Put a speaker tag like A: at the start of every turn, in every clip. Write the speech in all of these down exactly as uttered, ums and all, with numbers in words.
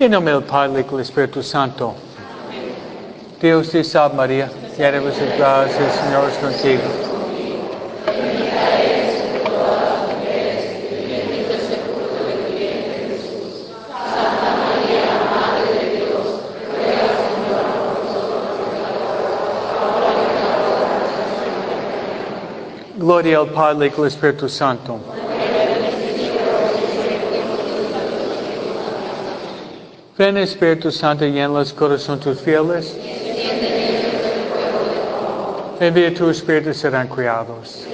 A: En nombre del Padre y del Espíritu Santo. Dios te salve María, llena eres de gracia, el Señor es contigo. Gloria al Padre y al Espíritu Santo. Ven Espíritu Santo, llena los corazones tus fieles. Envía tu Espíritu y serán criados.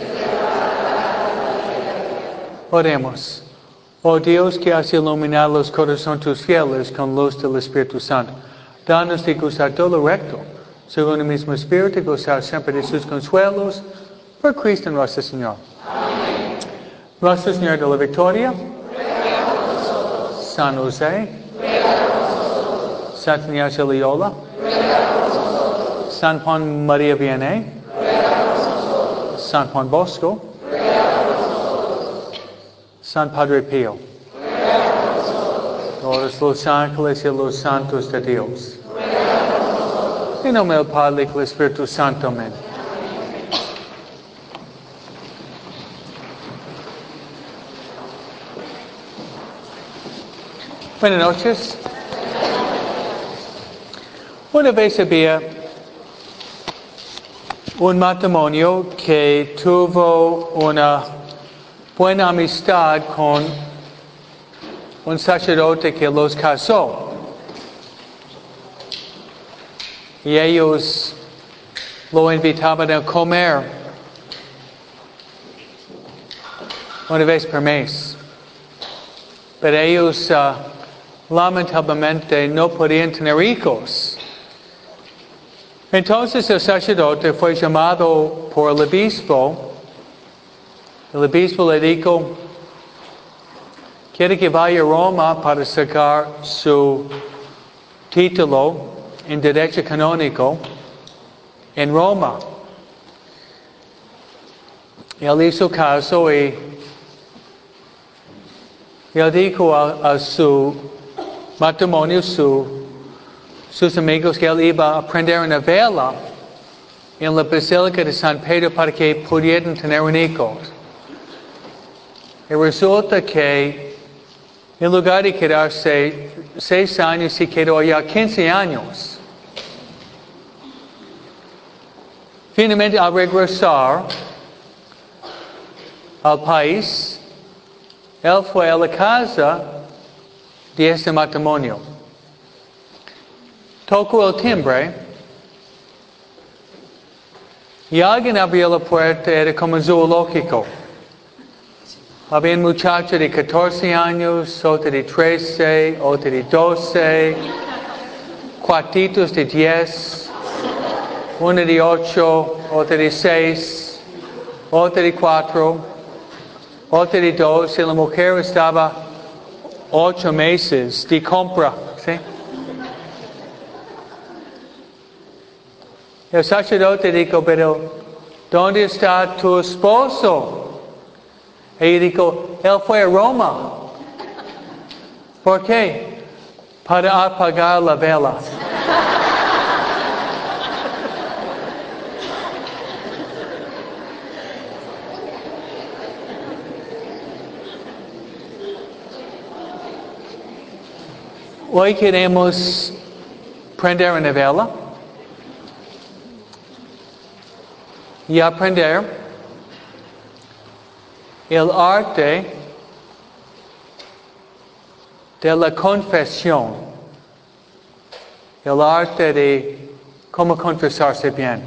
A: Oremos. Oh Dios, que has iluminado los corazones tus fieles con luz del Espíritu Santo, danos de gozar todo lo recto, según el mismo Espíritu, y gozar siempre de sus consuelos, por Cristo nuestro Señor. Amén. Nuestra Señora de la Victoria, San José, Santa Ignacia Loyola, San Juan María Vianney, San Juan Bosco, San Padre Pío, todos los ángeles y los santos de Dios. En nombre del Padre y del Espíritu Santo. Amén. Buenas noches. Una vez había un matrimonio que tuvo una buena amistad con un sacerdote que los casó. Y ellos lo invitaban a comer una vez por mes. Pero ellos uh, lamentablemente no podían tener hijos. Entonces el sacerdote fue llamado por el obispo. El obispo le dijo, quiere que vaya a Roma para sacar su título en derecho canónico en Roma. Él hizo caso y él dijo a, a su matrimonio, su sus amigos, que él iba a prender una vela en la Basílica de San Pedro para que pudieran tener un hijo. Y resulta que en lugar de quedarse seis años, se quedó ya quince años. Finalmente, al regresar al país, él fue a la casa de este matrimonio. Tocó el timbre y alguien abrió la puerta, era como zoológico. Había un muchacho de catorce años, otro de trece, otro de doce, cuatitos de diez, uno de ocho, otro de seis, otro de cuatro, otro de dos, y la mujer estaba ocho meses de compra, ¿sí? El sacerdote dijo, pero ¿dónde está tu esposo? Ella dijo, él fue a Roma. ¿Por qué? Para apagar la vela. Hoy queremos prender una vela y aprender el arte de la confesión, el arte de cómo confesarse bien.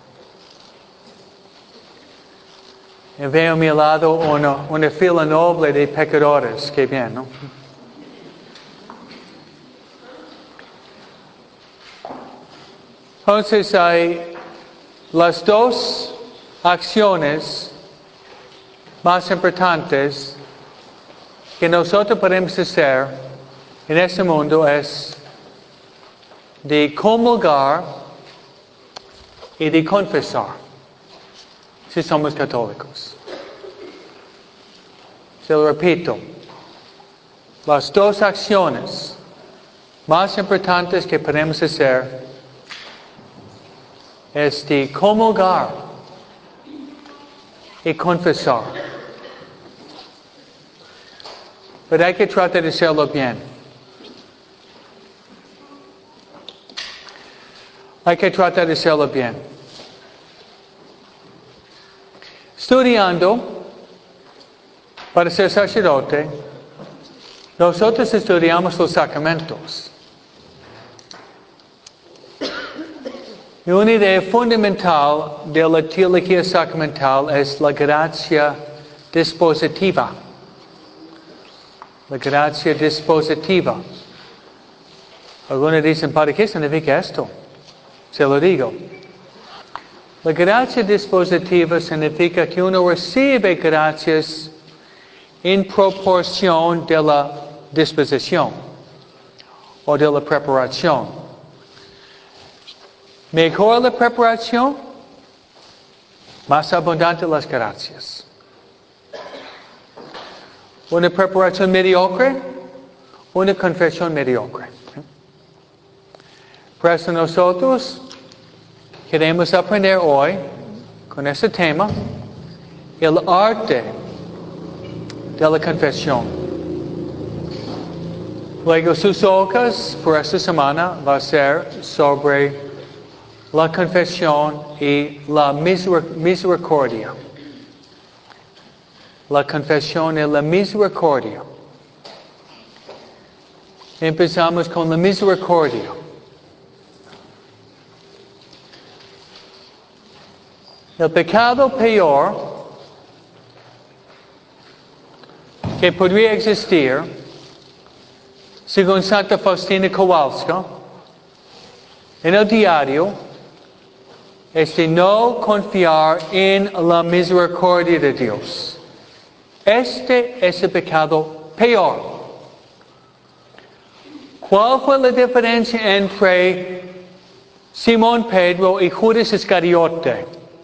A: Y veo a mi lado una, una fila noble de pecadores, qué bien, ¿no? Entonces hay las dos acciones más importantes que nosotros podemos hacer en este mundo es de comulgar y de confesar, si somos católicos. Se lo repito, las dos acciones más importantes que podemos hacer es de comulgar y confesar. Pero hay que tratar de hacerlo bien. Hay que tratar de hacerlo bien. Estudiando para ser sacerdote, nosotros estudiamos los sacramentos. Y una idea fundamental de la teología sacramental es la gracia dispositiva. La gracia dispositiva. Algunos dicen, ¿para qué significa esto? Se lo digo. La gracia dispositiva significa que uno recibe gracias en proporción de la disposición o de la preparación. Mejor la preparación, más abundante las gracias. Una preparación mediocre, una confesión mediocre. Por eso nosotros queremos aprender hoy, con este tema, el arte de la confesión. Luego sus hojas por esta semana va a ser sobre la confesión y la misericordia. La confesión y la misericordia. Empezamos con la misericordia. El pecado peor que podría existir, según Santa Faustina Kowalska, en el diario, es de no confiar en la misericordia de Dios. Este es el pecado peor. ¿Cuál fue la diferencia entre Simón Pedro y Judas Iscariote?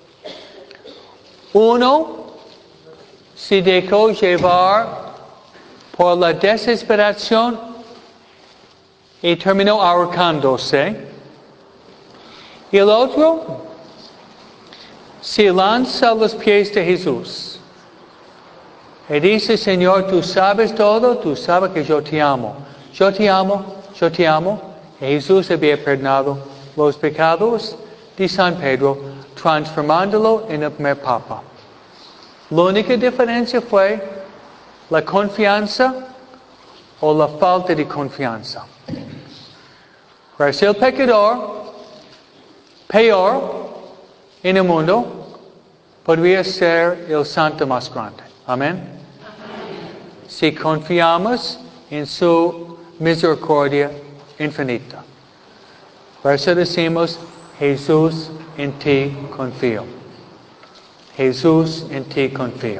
A: Uno se dejó llevar por la desesperación y terminó ahorcándose. Y el otro se lanza a los pies de Jesús. Y dice, Señor, tú sabes todo, tú sabes que yo te amo. Yo te amo, yo te amo. Y Jesús había perdonado los pecados de San Pedro, transformándolo en el primer papa. La única diferencia fue la confianza o la falta de confianza. Para ser el pecador peor en el mundo, podría ser el santo más grande. Amén. Si confiamos en su misericordia infinita. Por eso decimos, Jesús, en ti confío. Jesús, en ti confío.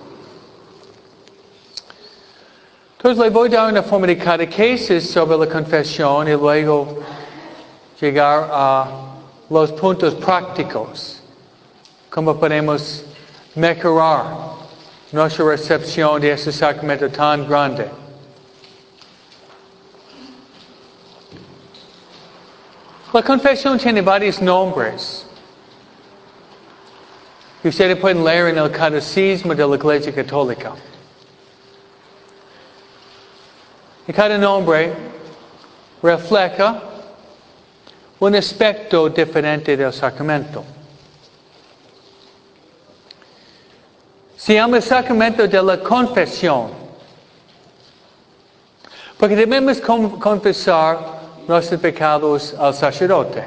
A: Entonces le voy a dar una forma de catequesis sobre la confesión y luego llegar a los puntos prácticos. Cómo podemos mejorar nuestra recepción de este sacramento tan grande. La confesión tiene varios nombres. Y ustedes pueden leer en el Catecismo de la Iglesia Católica. Y cada nombre refleja un aspecto diferente del sacramento. Se llama el sacramento de la confesión. Porque debemos confesar nuestros pecados al sacerdote.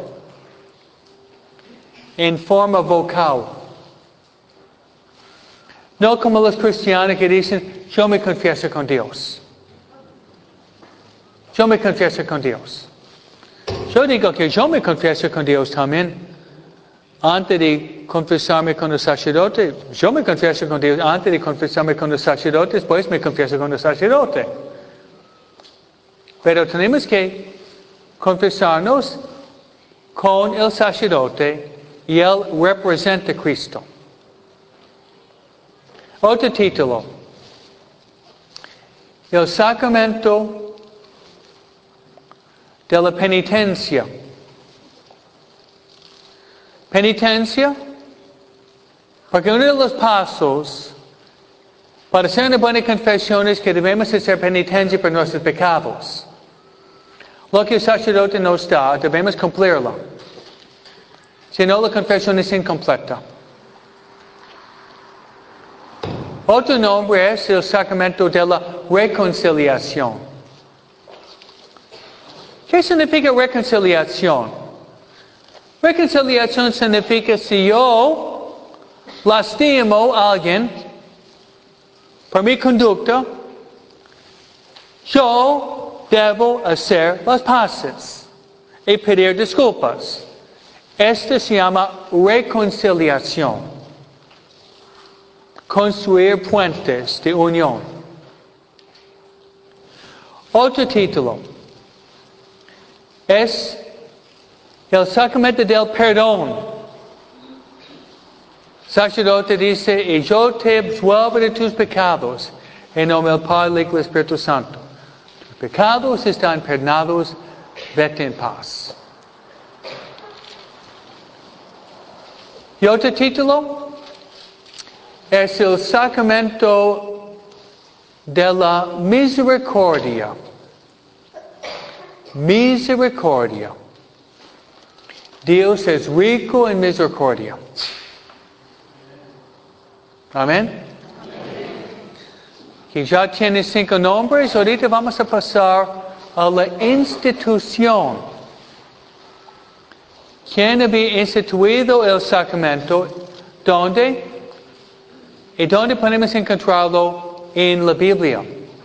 A: En forma vocal. No como los cristianos que dicen, yo me confieso con Dios. Yo me confieso con Dios. Yo digo que yo me confieso con Dios también. Antes de confesarme con el sacerdote, yo me confieso con Dios. Antes de confesarme con el sacerdote, después me confieso con el sacerdote. Pero tenemos que confesarnos con el sacerdote y él representa a Cristo. Otro título. El sacramento de la penitencia. Penitencia, porque uno de los pasos para hacer una buena confesión es que debemos hacer penitencia por nuestros pecados. Lo que el sacerdote nos da, debemos cumplirlo. Si no, la confesión es incompleta. Otro nombre es el sacramento de la reconciliación. ¿Qué significa reconciliación? Reconciliación significa si yo lastimo a alguien por mi conducta, yo debo hacer las paces y pedir disculpas. Esto se llama reconciliación. Construir puentes de unión. Otro título es el sacramento del perdón. El sacerdote dice, y yo te absuelvo de tus pecados en nombre del Padre, Hijo y Espíritu Santo. Tus pecados están perdonados, vete en paz. Y otro título es el sacramento de la misericordia. Misericordia. Dios es rico en misericordia. Amén. Que ya tiene cinco nombres. Ahorita vamos a pasar a la institución. ¿Quién había instituido el sacramento? ¿Dónde? ¿Y dónde podemos encontrarlo en la Biblia?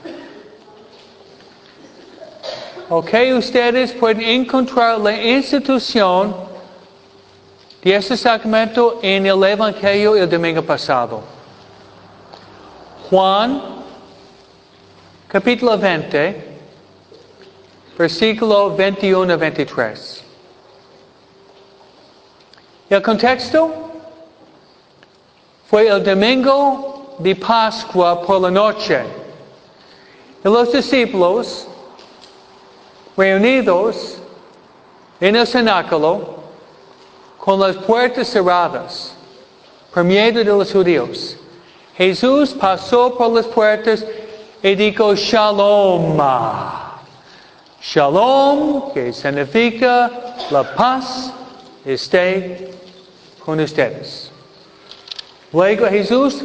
A: Ok, ustedes pueden encontrar la institución de este sacramento en el Evangelio el domingo pasado. Juan, capítulo veinte, versículo veintiuno a veintitrés. El contexto fue el domingo de Pascua por la noche. Y los discípulos, reunidos en el cenáculo, con las puertas cerradas, por miedo de los judíos, Jesús pasó por las puertas y dijo Shalom. Shalom, que significa la paz, esté con ustedes. Luego Jesús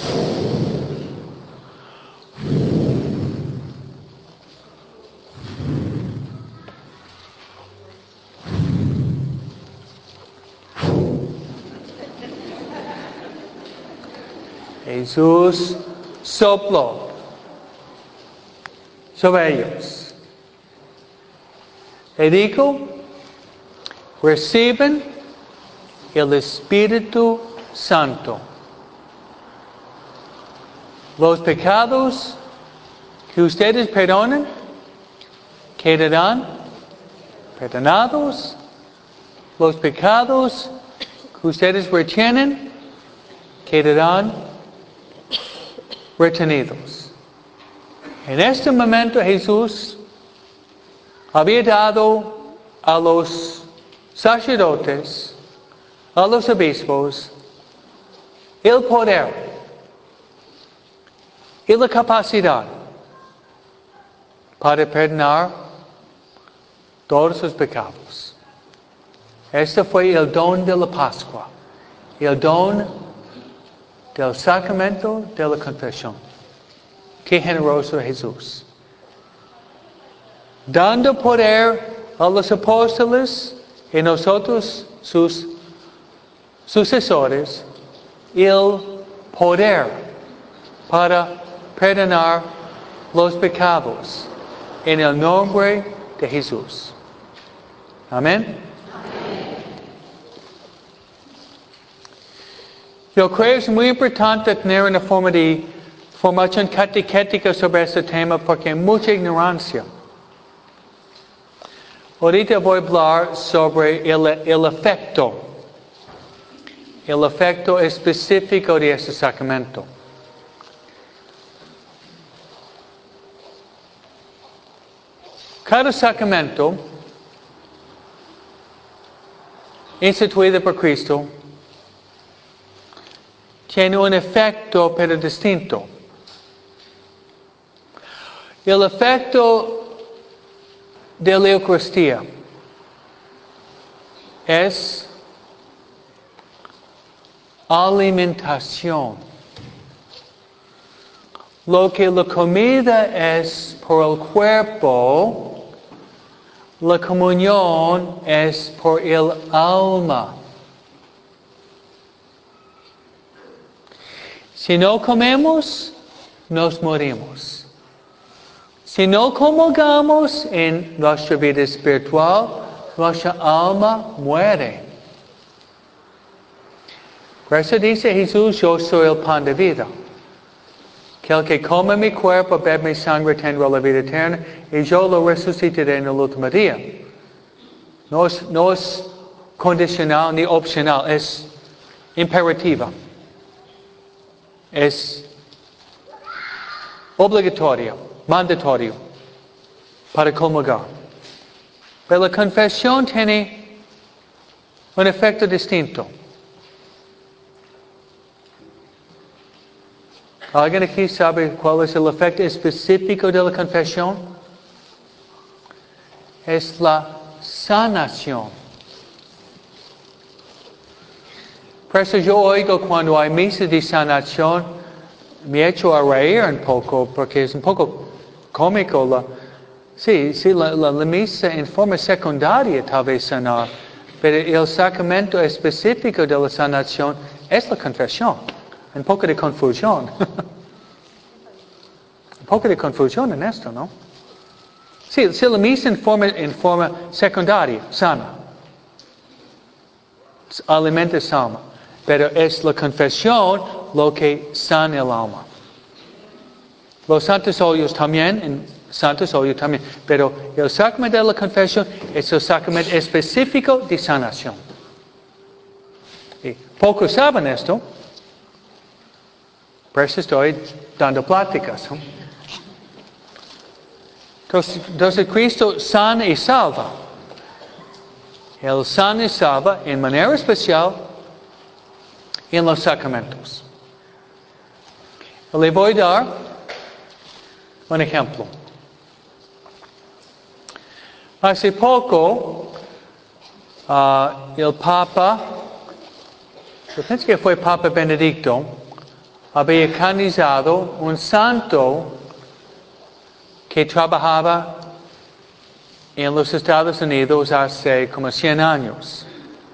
A: Jesús sopló sobre ellos y dijo, reciben el Espíritu Santo. Los pecados que ustedes perdonen quedarán perdonados. Los pecados que ustedes retienen quedarán retenidos. En este momento Jesús había dado a los sacerdotes, a los obispos, el poder y la capacidad para perdonar todos sus pecados. Este fue el don de la Pascua, el don del sacramento de la confesión. Qué generoso Jesús. Dando poder a los apóstoles y nosotros, sus sucesores, el poder para perdonar los pecados en el nombre de Jesús. Amén. Yo creo que es muy importante tener una forma de formación catequética sobre este tema porque hay mucha ignorancia. Ahorita voy a hablar sobre el, el efecto, el efecto específico de este sacramento. Cada sacramento instituida por Cristo, tiene un efecto pero distinto. El efecto de la Eucaristía es alimentación. Lo que la comida es por el cuerpo, la comunión es por el alma. Si no comemos, nos morimos. Si no comulgamos en nuestra vida espiritual, nuestra alma muere. Por eso dice Jesús, yo soy el pan de vida. Que el que come mi cuerpo, bebe mi sangre, tendrá la vida eterna, y yo lo resucitaré en el último día. No es, no es condicional ni opcional, es imperativa. Es obligatorio, mandatorio para comulgar. Pero la confesión tiene un efecto distinto. ¿Alguien aquí sabe cuál es el efecto específico de la confesión? Es la sanación. Por eso yo oigo cuando hay misa de sanación, me echo a reír un poco, porque es un poco cómico. La, sí, sí la, la, la misa en forma secundaria tal vez sanar, pero el sacramento específico de la sanación es la confesión. Un poco de confusión. Un poco de confusión en esto, ¿no? Sí, sí la misa en forma, en forma secundaria, sana. Alimenta el alma. Pero es la confesión lo que sana el alma. Los santos óleos también, en santos óleos también. Pero el sacramento de la confesión es el sacramento específico de sanación. Y pocos saben esto. Por eso estoy dando pláticas. ¿no? Entonces, entonces Cristo sana y salva. Él sana y salva en manera especial en los sacramentos. Le voy a dar un ejemplo. Hace poco, uh, el Papa, yo pienso que fue Papa Benedicto, había canonizado un santo que trabajaba en los Estados Unidos hace como cien años.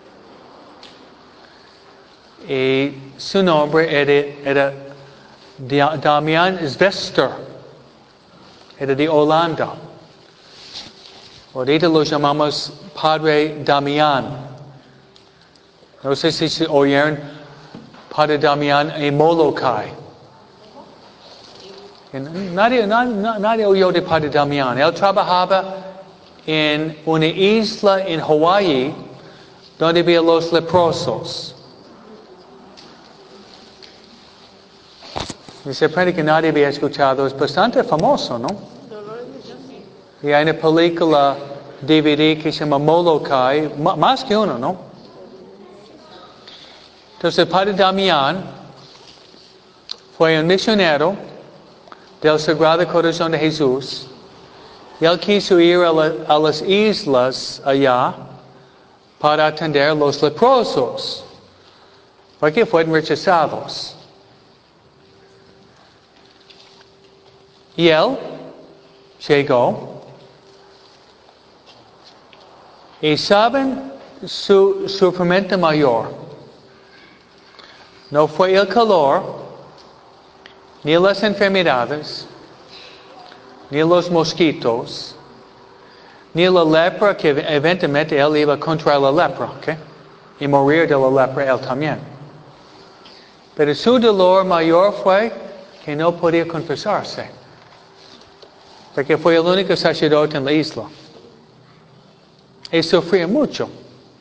A: Y su nombre era, era Damian Zwester. Era de Holanda. Ahorita lo llamamos Padre Damián. No sé si se oyeron Padre Damián en Molokai. Nadie, nadie, nadie oyó de Padre Damián. Él trabajaba en una isla en Hawái donde había los leprosos. Y se aprende que nadie había escuchado. Es bastante famoso, ¿no? Y hay una película D V D que se llama Molokai. Más que uno, ¿no? Entonces el Padre Damián fue un misionero del Sagrado Corazón de Jesús. Y él quiso ir a, la, a las islas allá para atender a los leprosos. Porque fueron rechazados. Y él llegó. Y saben su sufrimiento mayor. No fue el calor, ni las enfermedades, ni los mosquitos, ni la lepra, que eventualmente él iba contra la lepra, ¿ok? Y morir de la lepra él también. Pero su dolor mayor fue que no podía confesarse. Porque fue el único sacerdote en la isla. Y sufría mucho.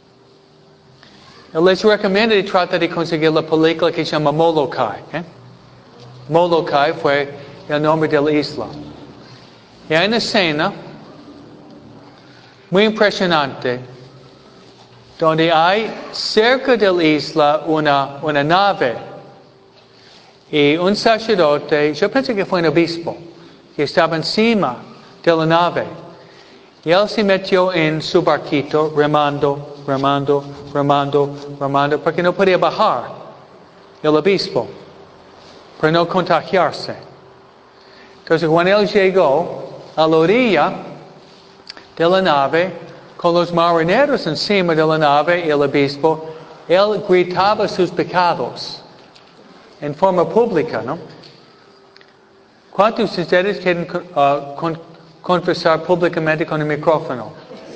A: Él les recomienda y trata de conseguir la película que se llama Molokai. ¿eh? Molokai fue el nombre de la isla. Y hay una escena muy impresionante donde hay cerca de la isla una, una nave. Y un sacerdote, yo pensé que fue un obispo, que estaba encima de la nave. Y él se metió en su barquito, remando, remando, remando, remando, porque no podía bajar el obispo, para no contagiarse. Entonces, cuando él llegó a la orilla de la nave, con los marineros encima de la nave y el obispo, él gritaba sus pecados en forma pública, ¿no? ¿Cuántos de ustedes quieren uh, con, confesar públicamente con el micrófono?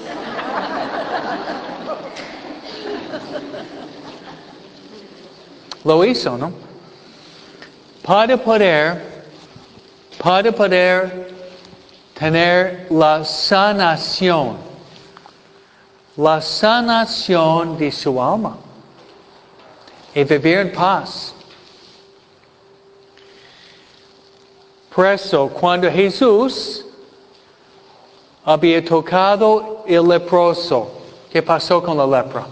A: Lo hizo, ¿no? Para poder, para poder tener la sanación, la sanación de su alma y vivir en paz. Por eso, cuando Jesús había tocado el leproso, ¿qué pasó con la lepra?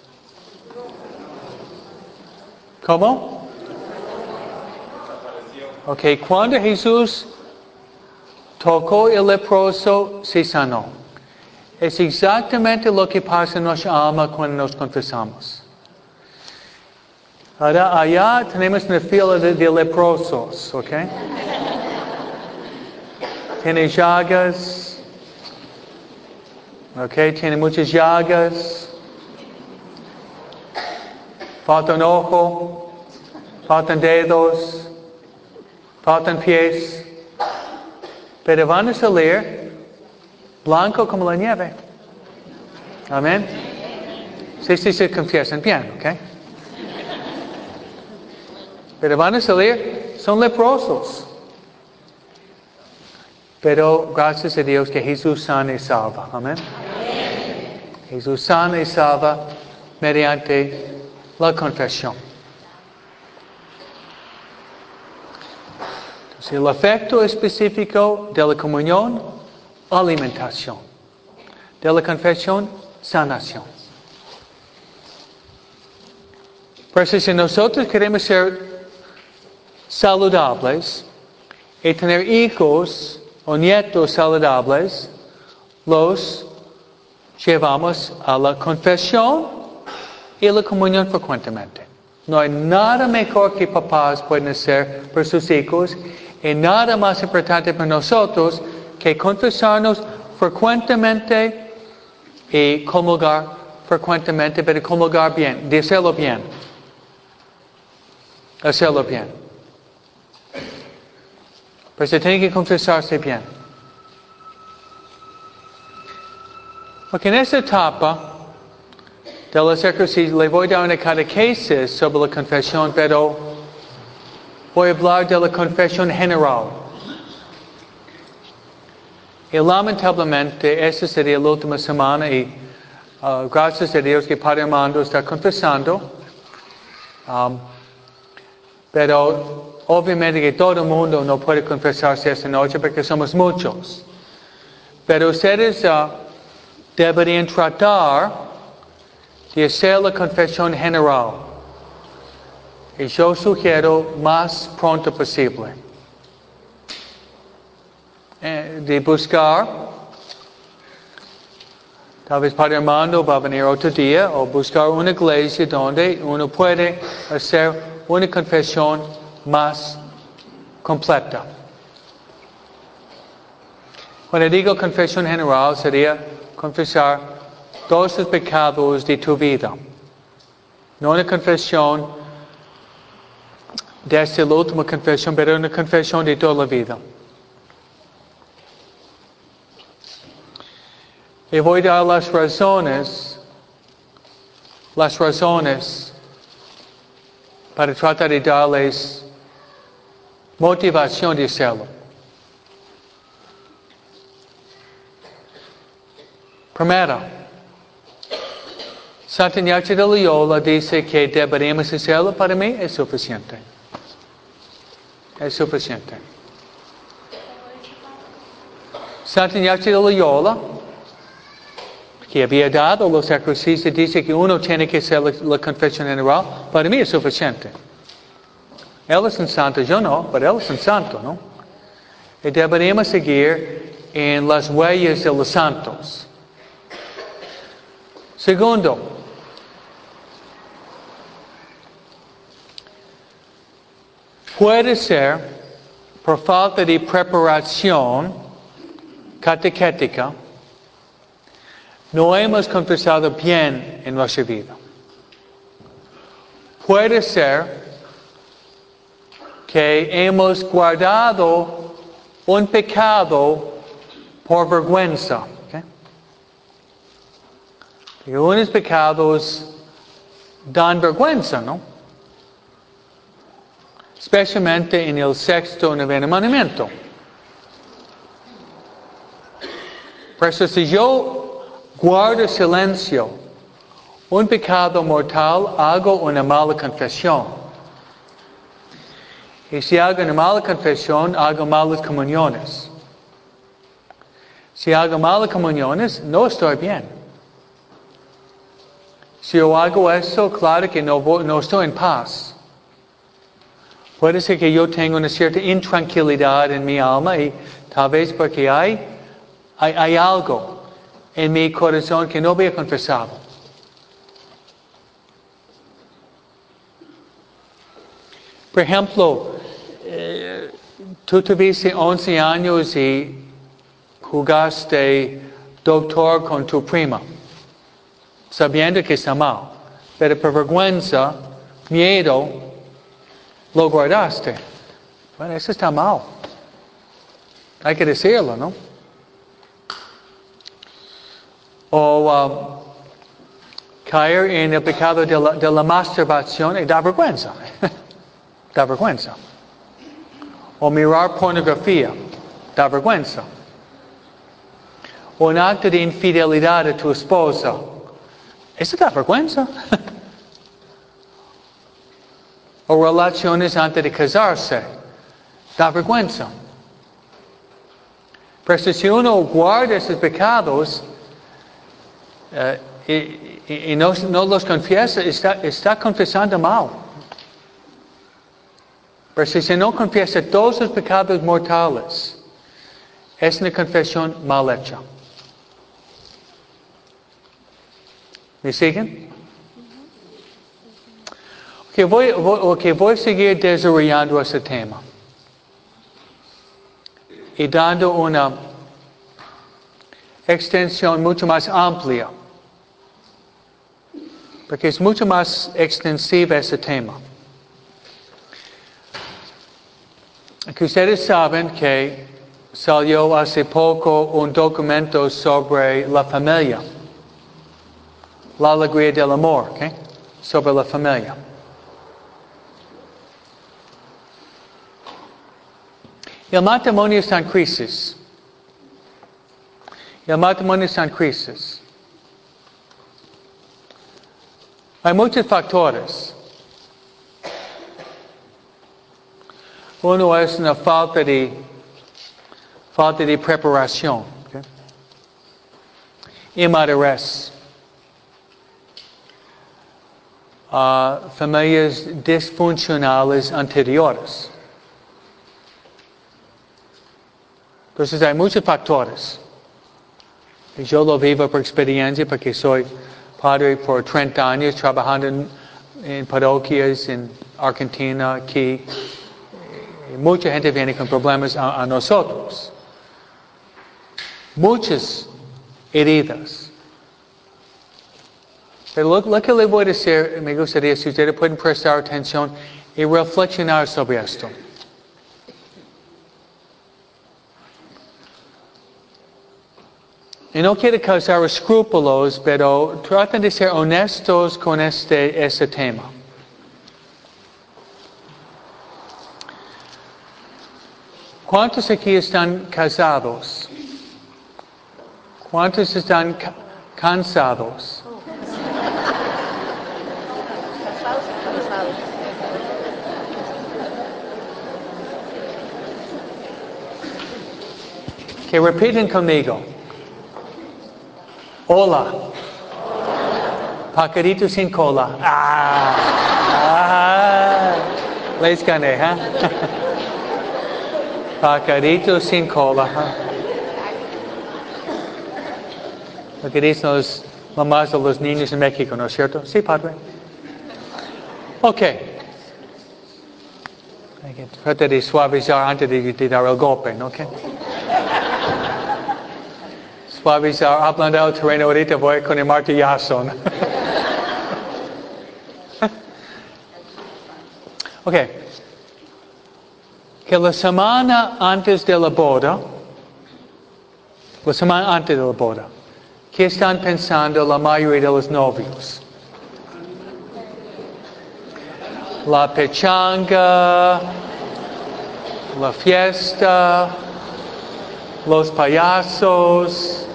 A: ¿Cómo? Ok, cuando Jesús tocó el leproso, se sanó. Es exactamente lo que pasa en nuestra alma cuando nos confesamos. Ahora, allá tenemos una fila de, de leprosos, ¿ok? Tiene llagas, ¿ok? Tiene muchas llagas. Falta un ojo, faltan dedos, faltan pies. Pero van a salir blanco como la nieve. Amén. Sí, sí, se confiesan bien, ¿ok? Pero van a salir, son leprosos. Pero gracias a Dios que Jesús sana y salva. Amén. Jesús sana y salva mediante la confesión. Entonces, el efecto específico de la comunión, alimentación. De la confesión, sanación. Por eso, si nosotros queremos ser saludables y tener hijos o nietos saludables, los llevamos a la confesión y la comunión frecuentemente. No hay nada mejor que papás pueden hacer por sus hijos y nada más importante para nosotros que confesarnos frecuentemente y comulgar frecuentemente, pero comulgar bien, de hacerlo bien. Hacerlo bien. Pero se tiene que confesarse bien. Porque en esta etapa de los ejercicios le voy a dar una catequesis sobre la confesión, pero voy a hablar de la confesión general. Y lamentablemente, esta sería la última semana y uh, gracias a Dios que Padre Armando está confesando. Um, pero obviamente que todo el mundo no puede confesarse esta noche porque somos muchos. Pero ustedes uh, deberían tratar de hacer la confesión general. Y yo sugiero más pronto posible. Eh, de buscar, tal vez Padre Armando va a venir otro día, o buscar una iglesia donde uno puede hacer una confesión más completa. Cuando digo confesión general, sería confesar todos los pecados de tu vida. No una confesión desde la última confesión, pero una confesión de toda la vida. Y voy a dar las razones, las razones para tratar de darles motivación de hacerlo. Primero, Santa Ignacio de Loyola dice que deberíamos hacerlo. Para mí es suficiente. Es suficiente. Santa Ignacio de Loyola, que había dado los sacrificios, dice que uno tiene que hacer la, la confesión general. Para mí es suficiente. Él es un santo, yo no, pero él es un santo, ¿no? Y deberíamos seguir en las huellas de los santos. Segundo, puede ser por falta de preparación catequética, no hemos confesado bien en nuestra vida. Puede ser que hemos guardado un pecado por vergüenza. ¿Okay? Y unos pecados dan vergüenza, ¿no? Especialmente en el sexto y noveno mandamiento. Por eso, si yo guardo silencio, un pecado mortal, hago una mala confesión. Y si hago una mala confesión, hago malas comuniones. Si hago malas comuniones, no estoy bien. Si yo hago eso, claro que no, voy, no estoy en paz. Puede ser que yo tenga una cierta intranquilidad en mi alma y tal vez porque hay, hay, hay algo en mi corazón que no había confesado. Por ejemplo, eh, tú tuviste once años y jugaste doctor con tu prima, sabiendo que está mal, pero por vergüenza, miedo, lo guardaste. Bueno, eso está mal. Hay que decirlo, ¿no? O um, caer en el pecado de la, de la masturbación y da vergüenza. Da vergüenza. O mirar pornografía. Da vergüenza. O un acto de infidelidad a tu esposa. Eso da vergüenza. O relaciones antes de casarse. Da vergüenza. Pero si uno guarda esos pecados uh, y, y, y no, no los confiesa, está, está confesando mal. Pero si no confiesa todos los pecados mortales, es una confesión mal hecha. ¿Me siguen? Okay, voy, voy, okay, voy a seguir desarrollando ese tema. Y dando una extensión mucho más amplia. Porque es mucho más extensivo ese tema. Que ustedes saben que salió hace poco un documento sobre la familia. La alegría del amor, ¿okay? Sobre la familia. El matrimonio está en crisis. El matrimonio está en crisis. Hay muchos factores. Uno es una falta de, falta de preparación. ¿Okay? Inmadurez. Uh, familias disfuncionales anteriores. Entonces hay muchos factores. Y yo lo vivo por experiencia porque soy padre por treinta años trabajando en, en parroquias en Argentina, aquí. Y mucha gente viene con problemas a, a nosotros. Muchas heridas. Pero lo, lo que le voy a decir, me gustaría si ustedes pueden prestar atención y reflexionar sobre esto. Y no quiero causar escrúpulos, pero traten de ser honestos con este, este tema. ¿Cuántos aquí están casados? ¿Cuántos están ca- cansados? Que repiten conmigo. Hola. Pajarito sin cola. Ah. Ah. Les gané, ¿eh? Pajarito sin cola. ¿eh? Lo que dicen los mamás de los niños en México, ¿no es cierto? Sí, padre. Ok. Trata de suavizar antes de, de dar el golpe, ¿no? Okay. Suavizar, hablando del terreno ahorita, voy con el martillazo. ¿no? Ok. Que la semana antes de la boda, la semana antes de la boda, ¿qué están pensando la mayoría de los novios? La pechanga, la fiesta, los payasos,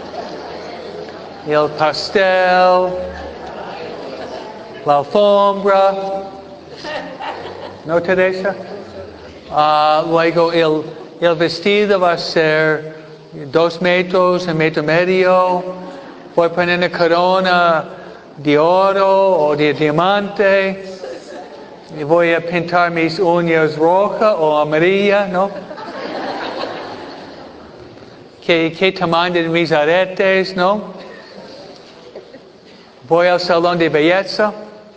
A: el pastel, la alfombra. ¿No, Teresa? Uh, luego el, el vestido va a ser dos metros, un metro y medio. Voy a poner una corona de oro o de diamante. Y voy a pintar mis uñas rojas o amarillas, ¿no? ¿Qué, qué tamaño de mis aretes, no? Voy al salón de belleza.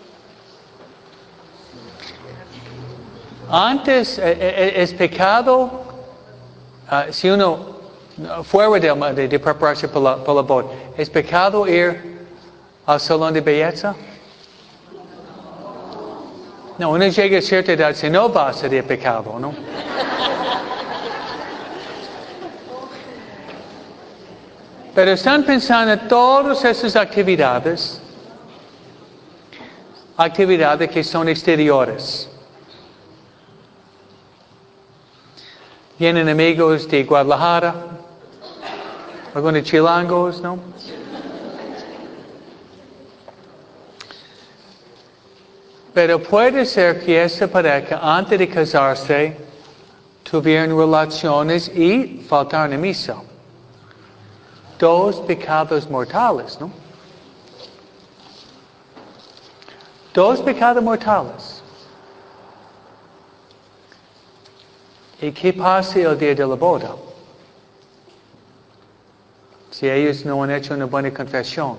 A: Antes, es pecado, uh, si uno, fuera de, de, de prepararse para la, para la boda, ¿es pecado ir al salón de belleza? No, uno llega a cierta edad, si no va, sería pecado, ¿no? Pero están pensando en todas esas actividades, actividades que son exteriores. Vienen amigos de Guadalajara, algunos chilangos, ¿no? Pero puede ser que esa pareja, antes de casarse, tuvieron relaciones y faltaron a misa. Dos pecados mortales, ¿no? Dos pecados mortales. ¿Y qué pasa el día de la boda? Si ellos no han hecho una buena confesión.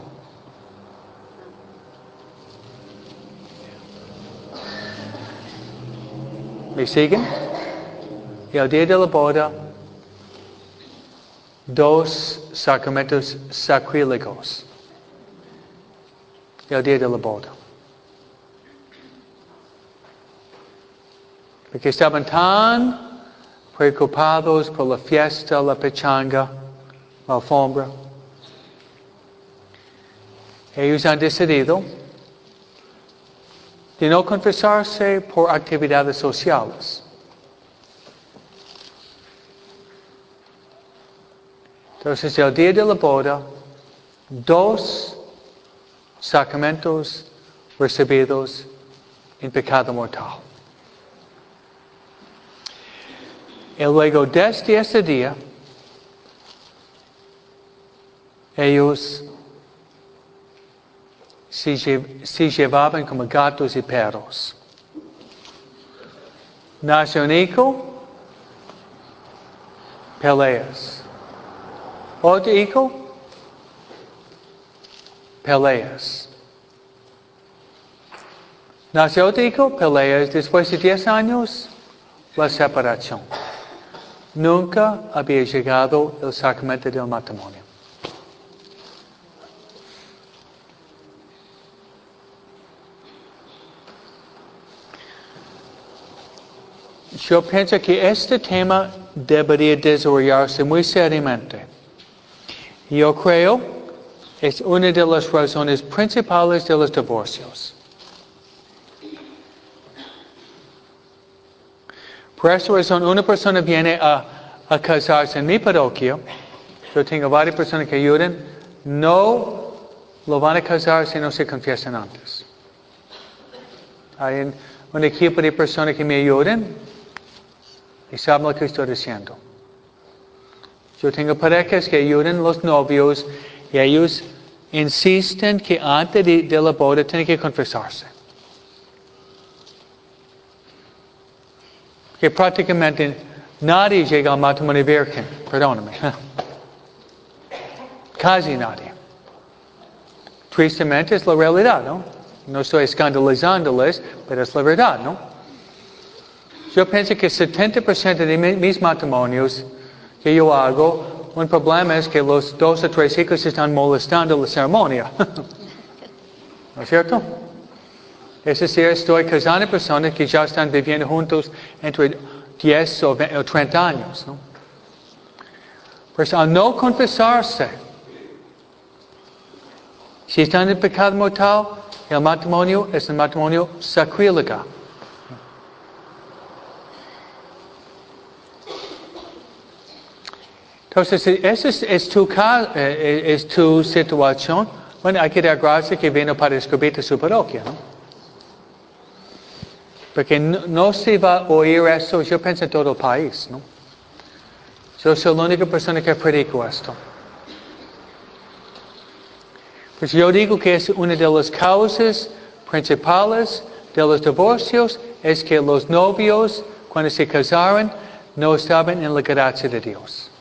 A: ¿Me siguen? El día de la boda, dos sacramentos sacrílegos. El día de la boda. Porque estaban tan preocupados por la fiesta, la pechanga, la alfombra. Ellos han decidido de no confesarse por actividades sociales. Entonces, el día de la boda, dos sacramentos recibidos en pecado mortal. Y luego, desde ese día, ellos se, se llevaban como gatos y perros. Nace un hijo, peleas. Otro hijo, peleas. Nace otro hijo, peleas. Después de diez años, la separación. Nunca había llegado el sacramento del matrimonio. Yo pienso que este tema debería desarrollarse muy seriamente. Yo creo que es una de las razones principales de los divorcios. Por esta razón, una persona viene a, a casarse en mi parroquia. Yo tengo varias personas que ayudan. No lo van a casar si no se confiesan antes. Hay un equipo de personas que me ayudan y saben lo que estoy diciendo. Yo tengo parejas que ayudan a los novios Y ellos insisten que antes de, de la boda tienen que confesarse. Que prácticamente nadie llega al matrimonio virgen, perdóname. Casi nadie. Tristemente es la realidad, ¿no? No estoy escandalizándoles, pero es la verdad, ¿no? Yo pienso que setenta por ciento de mis matrimonios que yo hago, un problema es que los dos o tres hijos están molestando la ceremonia. ¿No es cierto? Es decir, estoy casando a personas que ya están viviendo juntos entre diez o treinta años, ¿no? Pues al no confesarse, si están en pecado mortal, el matrimonio es un matrimonio sacrílega. Entonces, esa es, es, tu, es tu situación. Bueno, hay que dar gracias que vino para escribirte su parroquia, ¿no? Porque no, no se va a oír eso, yo pienso en todo el país, ¿no? Yo soy la única persona que predico esto. Pues yo digo que es una de las causas principales de los divorcios, es que los novios, cuando se casaron, no estaban en la gracia de Dios.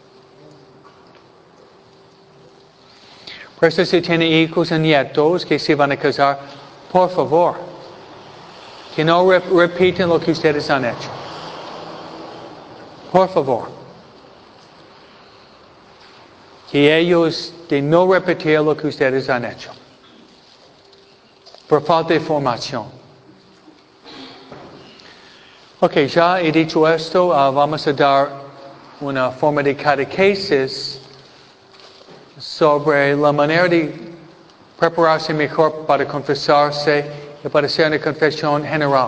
A: Por eso si tienen hijos y nietos que se van a casar, por favor, que no rep- repiten lo que ustedes han hecho. Por favor. Que ellos de no repetir lo que ustedes han hecho. Por falta de formación. Ok, ya he dicho esto, uh, vamos a dar una forma de catequesis sobre la manera de prepararse mejor para confesarse y para hacer una confesión general.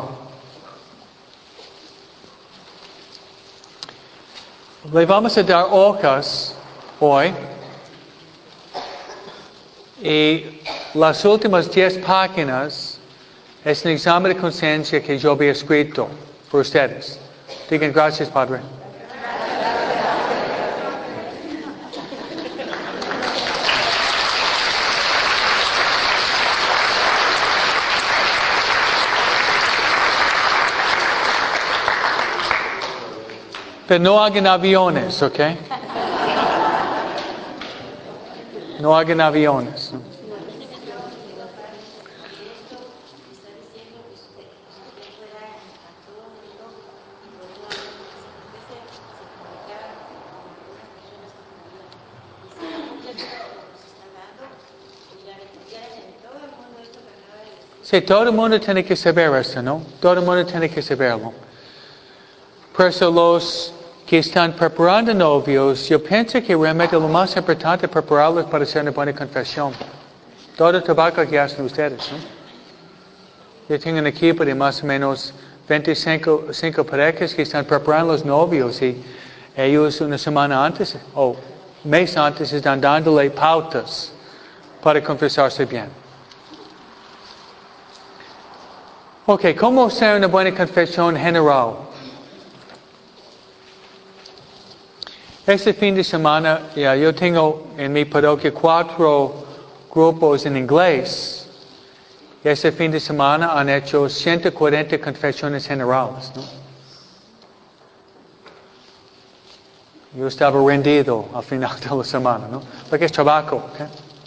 A: Le vamos a dar hojas hoy y las últimas diez páginas es un examen de conciencia que yo había escrito por ustedes. Digan gracias, Padre. Pero no hagan aviones, ¿ok? No hagan aviones. ¿No? Sí, todo el mundo tiene que saber eso, ¿no? Todo el mundo tiene que saberlo. Por eso los que están preparando novios, yo pienso que realmente lo más importante es prepararlos para hacer una buena confesión. Todo el trabajo que hacen ustedes, ¿no? Yo tengo un equipo de más o menos veinticinco cinco parejas que están preparando los novios y ellos una semana antes o mes antes están dándole pautas para confesarse bien. Ok, ¿cómo hacer una buena confesión general? Este fin de semana ya, yo tengo en mi parroquia cuatro grupos en inglés. Y este fin de semana han hecho ciento cuarenta confesiones generales, ¿no? Yo estaba rendido al final de la semana, ¿no? Porque es trabajo, ¿ok?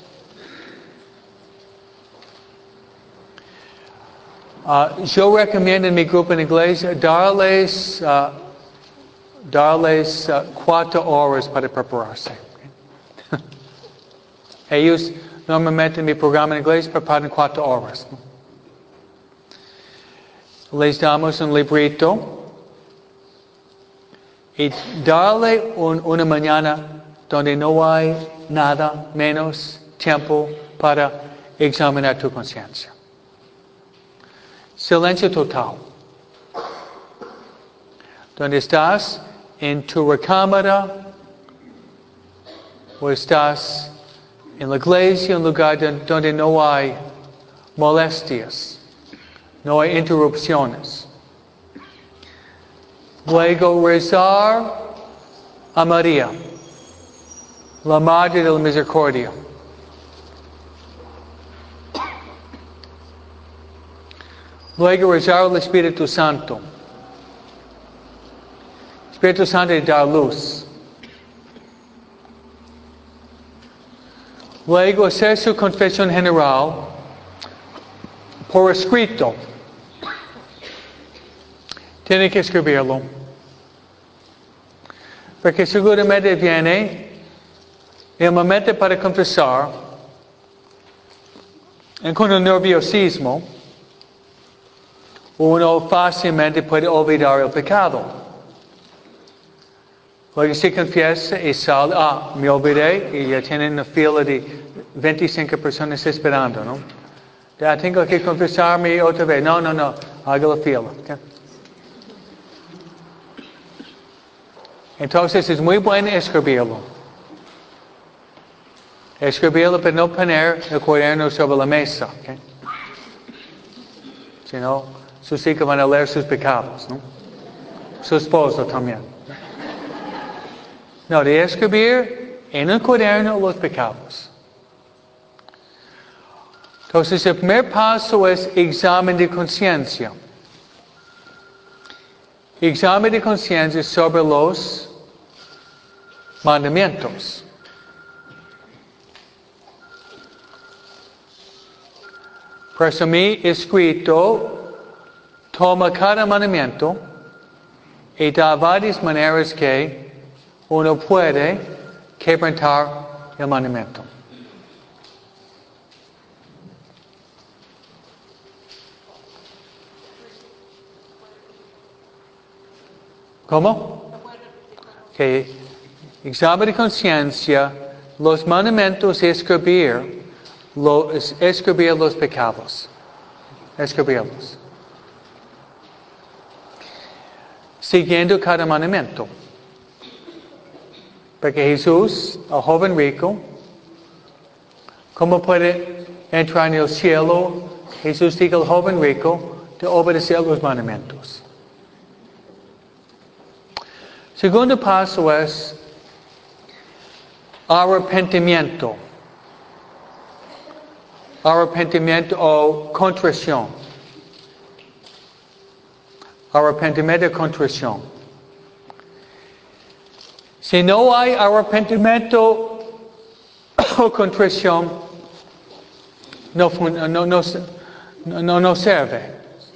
A: Uh, yo recomiendo en mi grupo en inglés darles, uh, darles uh, cuatro horas para prepararse. ¿Okay? Ellos normalmente en mi programa en inglés preparan cuatro horas, ¿no? Les damos un librito y darle un, una mañana donde no hay nada menos tiempo para examinar tu conciencia. Silencio total. Donde estás en tu recámara o estás en la iglesia, un lugar donde no hay molestias. No hay interrupciones. Luego rezar a María. la Madre de la Misericordia. Luego rezar al Espíritu Santo. Espíritu Santo de dar luz. Luego hacer su confesión general por escrito. Tiene que escribirlo. Porque seguramente viene el momento para confesar y con el nerviosismo uno fácilmente puede olvidar el pecado. Luego se confiesa y sale, ah, me olvidé y ya tienen una fila de veinticinco personas esperando, ¿no? Ya tengo que confesarme otra vez. No, no, no, haga la fila. ¿Okay? Entonces es muy bueno escribirlo. Escribirlo pero no poner el cuaderno sobre la mesa. ¿Okay? Si no, sus hijos van a leer sus pecados, ¿no? Su esposo también. No, de escribir en el cuaderno los pecados. Entonces el primer paso es examen de conciencia. Examen de conciencia sobre los mandamientos. Por eso mi escrito toma cada mandamiento y da varias maneras que uno puede quebrantar el mandamiento. ¿Cómo? Que examen de conciencia, los mandamientos escribir, lo, es, escribir los pecados. Escribirlos. Siguiendo cada mandamiento. Porque Jesús, el joven rico, ¿cómo puede entrar en el cielo? Jesús dijo al joven rico de obedecer los mandamientos. Segundo paso es arrepentimiento. Arrepentimiento o contrición. Arrepentimiento o contrición. Si no hay arrepentimiento o contrición, no, no, no, no, no sirve.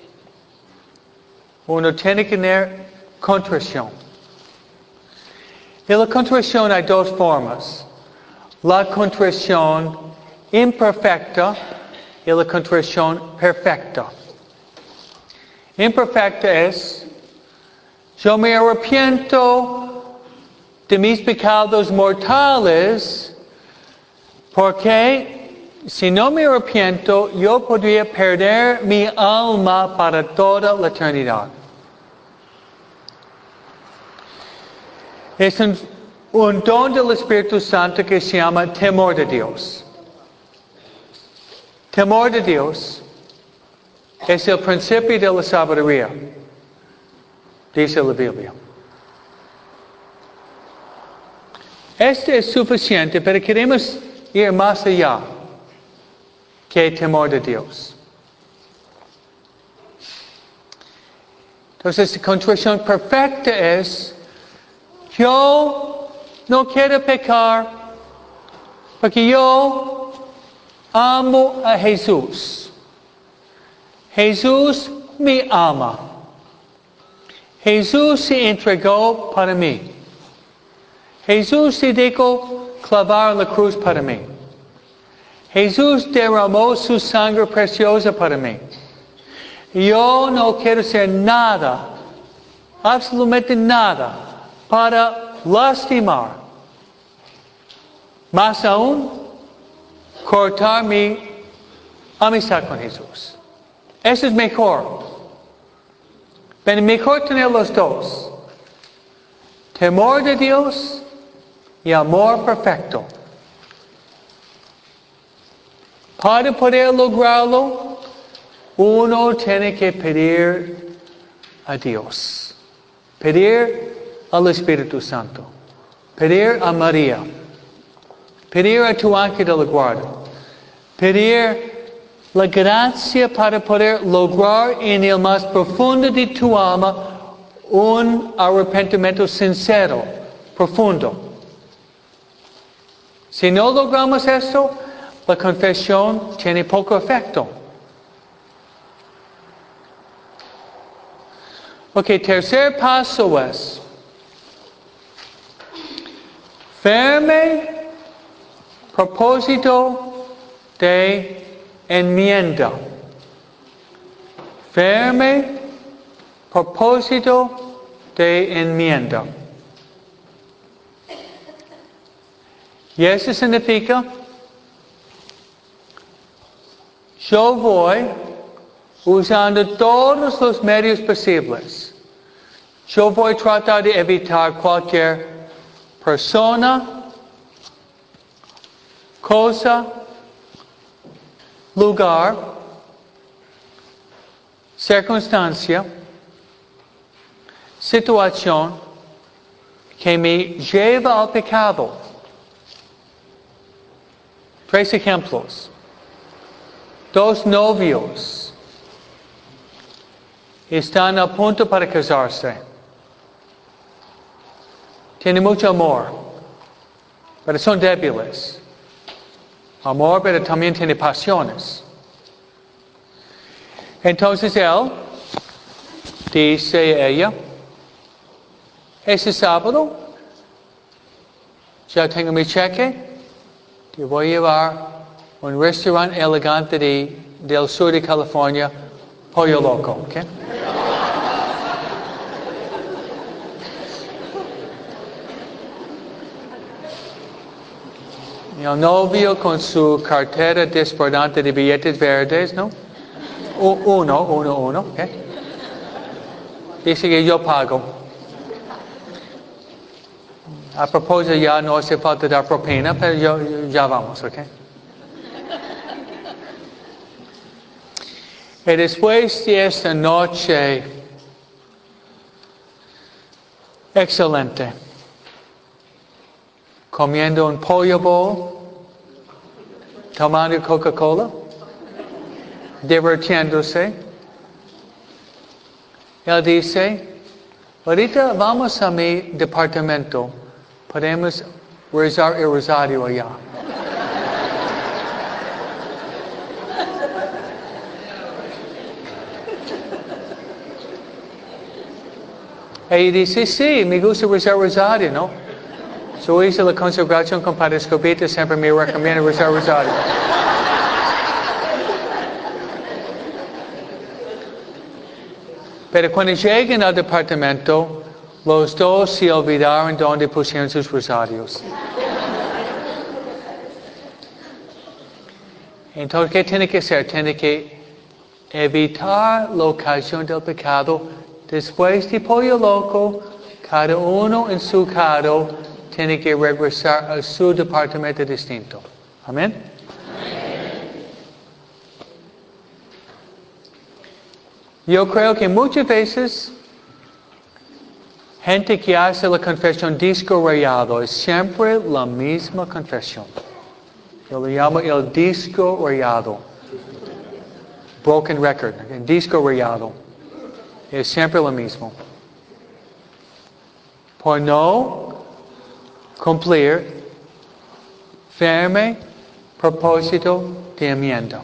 A: Uno tiene que tener contrición. En la contrición hay dos formas. La contrición imperfecta y la contrición perfecta. Imperfecta es, yo me arrepiento de mis pecados mortales porque si no me arrepiento yo podría perder mi alma para toda la eternidad. Es un, un don del Espíritu Santo que se llama temor de Dios. Temor de Dios es el principio de la sabiduría, dice la Biblia. Este es suficiente, pero queremos ir más allá que el temor de Dios. Entonces, la contrición perfecta es, yo no quiero pecar porque yo amo a Jesús. Jesús me ama. Jesús se entregó para mí. Jesús se dejó clavar en la cruz para mí. Jesús derramó su sangre preciosa para mí. Yo no quiero hacer nada, absolutamente nada, para lastimar. Más aún, cortar mi amistad con Jesús. Eso es mejor. Pero mejor tener los dos. Temor de Dios y amor perfecto. Para poder lograrlo, uno tiene que pedir a Dios. Pedir al Espíritu Santo. Pedir a María. Pedir a tu ángel de la guarda. Pedir la gracia para poder lograr en el más profundo de tu alma un arrepentimiento sincero, profundo. Si no logramos esto, la confesión tiene poco efecto. Ok, tercer paso es firme propósito de enmienda. Firme propósito de enmienda. Y eso significa, yo voy usando todos los medios posibles. Yo voy a tratar de evitar cualquier persona, cosa, lugar, circunstancia, situación que me lleva al pecado. Tres ejemplos. Dos novios están a punto para casarse. Tienen mucho amor, pero son débiles. Amor, pero también tiene pasiones. Entonces él dice a ella, ese sábado ya tengo mi cheque, te voy a llevar a un restaurante elegante de, del sur de California, Pollo Loco, ¿ok? Y el novio con su cartera desbordante de billetes verdes, ¿no? U- uno, uno, uno, ¿ok? Dice que yo pago. A propósito, ya no hace falta dar propina, pero yo, ya vamos, ¿ok? Y después de esta noche excelente, comiendo un pollo bowl, tomando Coca-Cola, divirtiéndose, él dice, ahorita vamos a mi departamento, podemos rezar el rosario allá. Ella dice, sí, me gusta rezar rosario, ¿no? So hice la consagración con Padre Escobita, siempre me recomienda rezar rosario. Pero cuando lleguen al departamento, los dos se olvidaron dónde pusieron sus rosarios. Entonces, ¿qué tiene que hacer? Tiene que evitar la ocasión del pecado. Después de Pollo Loco, cada uno en su carro tiene que regresar a su departamento distinto. Amén. Yo creo que muchas veces gente que hace la confesión disco rayado es siempre la misma confesión. Yo lo llamo el disco rayado. Broken record, el disco rayado. Es siempre lo mismo. Por no cumplir firme propósito de enmienda.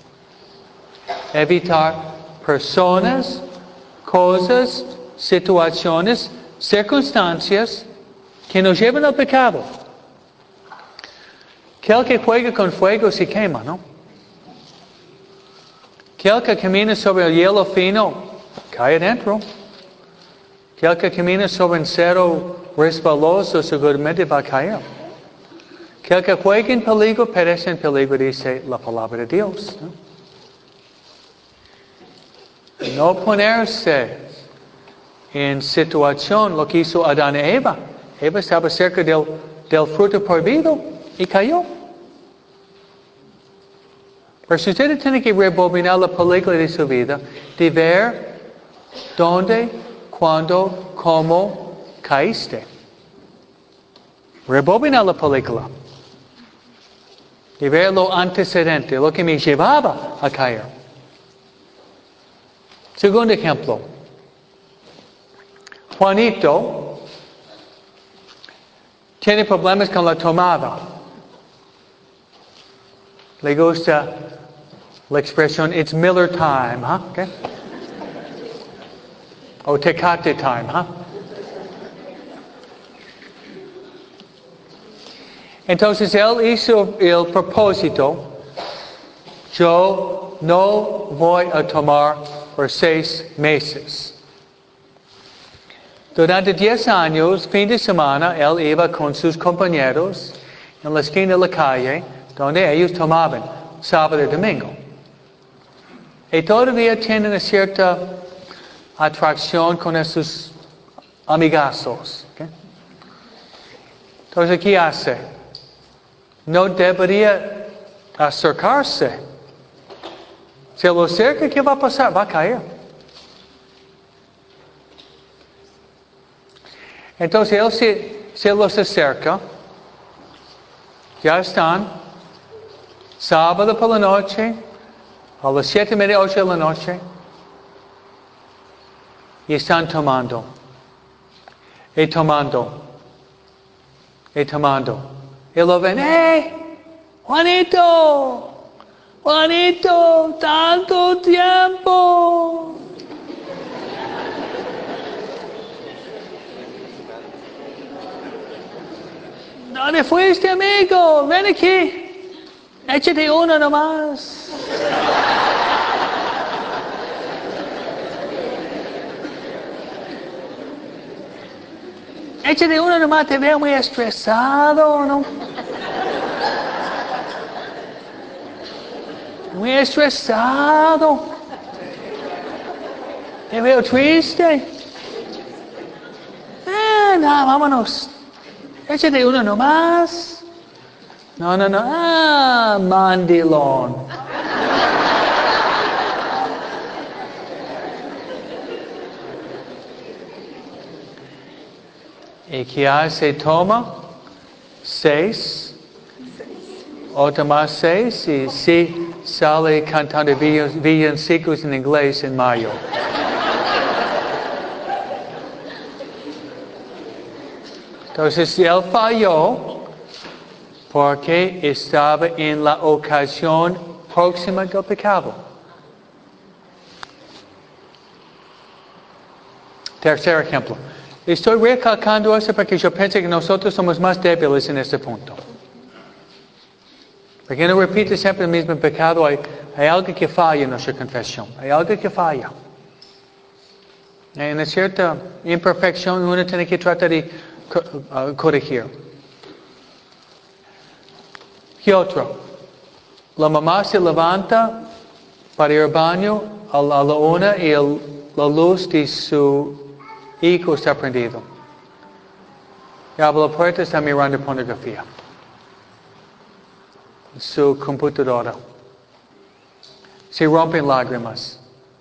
A: Evitar personas, cosas, situaciones, circunstancias que nos llevan al pecado. Que el que juega con fuego se quema, ¿no? Que el que camina sobre el hielo fino cae adentro. Que el que camina sobre un cero resbaloso seguramente va a caer. Que el que juega en peligro perece en peligro, dice la palabra de Dios, ¿no? No ponerse en situación lo que hizo Adán y Eva. Eva estaba cerca del, del fruto prohibido y cayó. Pero si usted tiene que rebobinar la película de su vida, de ver dónde, cuándo, cómo caíste. Rebobinar la película. y ver lo antecedente, lo que me llevaba a caer. Segundo ejemplo. Juanito tiene problemas con la tomada. Le gusta la expresión, it's Miller time, ¿huh? Okay. O Tecate time, ¿huh? Entonces él hizo el propósito, yo no voy a tomar por seis meses. Durante diez años, fin de semana, él iba con sus compañeros en la esquina de la calle, donde ellos tomaban sábado y domingo. Y todavía tienen una cierta atracción con esos amigazos. ¿Okay? Entonces, ¿qué hace? No debería acercarse. Si lo acerca, ¿qué va a pasar? Va a caer. Entonces él se, se los acerca. Ya están. Sábado por la noche. A las siete y media, ocho de la noche. Y están tomando. Y tomando. Y tomando. Y lo ven. ¡Hey! ¡Juanito! ¡Juanito! ¡Tanto tiempo! ¿Dónde fuiste, amigo? Ven aquí. Échate uno nomás. Échate uno nomás, te veo muy estresado, ¿no? Muy estresado. Te veo triste. Eh, no, vámonos. Échate uno nomás. No, no, no. Ah, mandilón. ¿Y qué hace? Toma seis. Otra más seis. Y sí sale cantando villancicos en inglés en mayo. Entonces él falló porque estaba en la ocasión próxima del pecado. Tercer ejemplo. Estoy recalcando eso porque yo pienso que nosotros somos más débiles en este punto. Porque no repite siempre el mismo pecado. Hay, hay algo que falla en nuestra confesión. Hay algo que falla. Hay una cierta imperfección uno tiene que tratar de uh, corregir. ¿Qué otro? La mamá se levanta para ir al baño a la, a la una y el, la luz de su hijo está prendido. Y abre la puerta y está mirando pornografía. Su computadora. Se rompen lágrimas.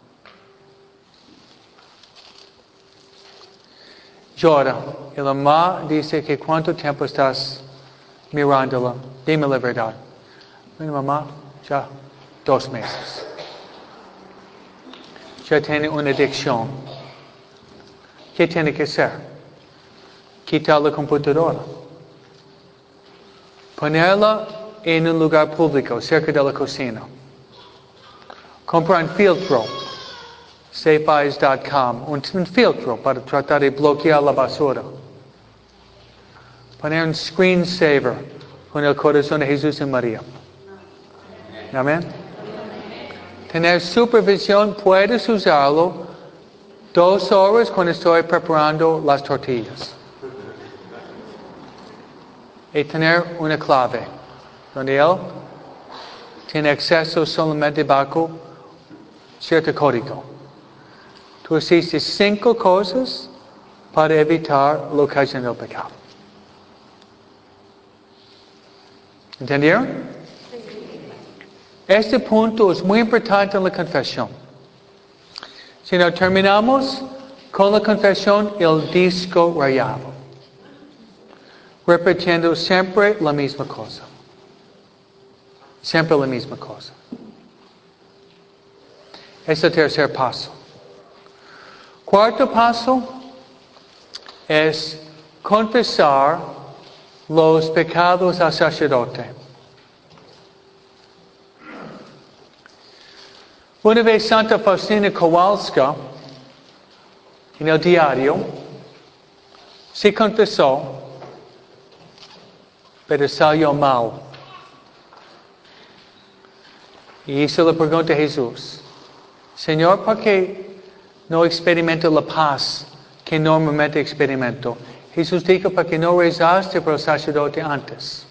A: Llora. Y la mamá dice que cuánto tiempo estás mirándola. Dime la verdad. Bueno, mamá, ya dos meses. Ya tiene una adicción. ¿Qué tiene que hacer? Quitar la computadora. Ponerla en un lugar público, cerca de la cocina. Comprar un filtro. safe eyes punto com. Un, un filtro para tratar de bloquear la basura. Poner un screensaver con el corazón de Jesús y María. Amén. Tener supervisión, puedes usarlo dos horas cuando estoy preparando las tortillas. Y tener una clave, donde él tiene acceso solamente bajo cierto código. Tú hiciste cinco cosas para evitar la ocasión del pecado. ¿Entendieron? Este punto es muy importante en la confesión. Si no terminamos con la confesión, el disco rayado. Repitiendo siempre la misma cosa. Siempre la misma cosa. Es el tercer paso. Cuarto paso es confesar los pecados al sacerdote. Una vez Santa Faustina Kowalska, en el diario, se confesó, pero salió mal. Y hizo la pregunta a Jesús: Señor, ¿por qué no experimento la paz que normalmente experimento? Jesús dijo: porque no rezaste por el sacerdote antes.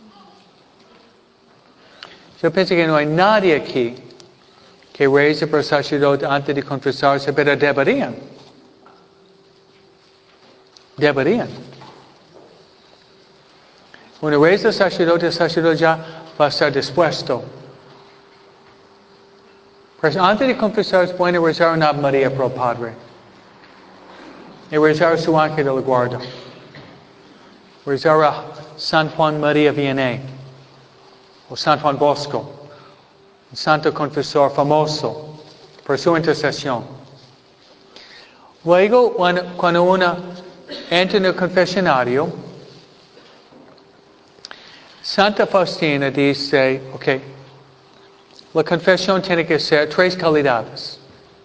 A: Yo pienso que no hay nadie aquí que reza por el sacerdote antes de confesarse, pero deberían. Deberían. Cuando reza el sacerdote, el sacerdote ya va a estar dispuesto. Pero antes de confesar es bueno rezar una Ave María por el Padre. Y rezar su ángel de la guarda. Rezar a San Juan María Vianney. O San Juan Bosco. Un santo confesor famoso por su intercesión. Luego, cuando uno entra en el confesionario, Santa Faustina dice, ok, la confesión tiene que ser tres calidades.